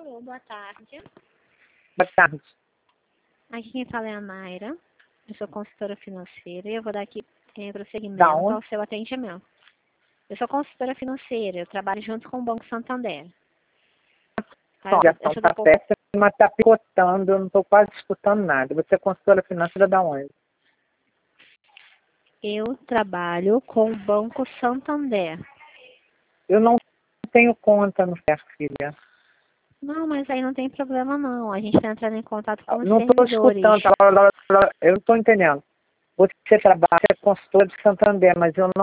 Alô, boa tarde. Boa tarde. Aqui quem fala é a Mayra. Eu sou consultora financeira e eu vou dar aqui Da prosseguimento onde? ao seu atendimento. Eu sou consultora financeira, eu trabalho junto com o Banco Santander. A Eu ligação sou está do péssima, mas está picotando, eu não estou quase escutando nada. Você é consultora financeira da onde? Eu trabalho com o Banco Santander. Eu não tenho conta no Fer, filha. Não, mas aí não tem problema não. A gente está entrando em contato com os Não estou servidores. escutando, eu não estou entendendo. Você trabalha, é consultora de Santander, mas eu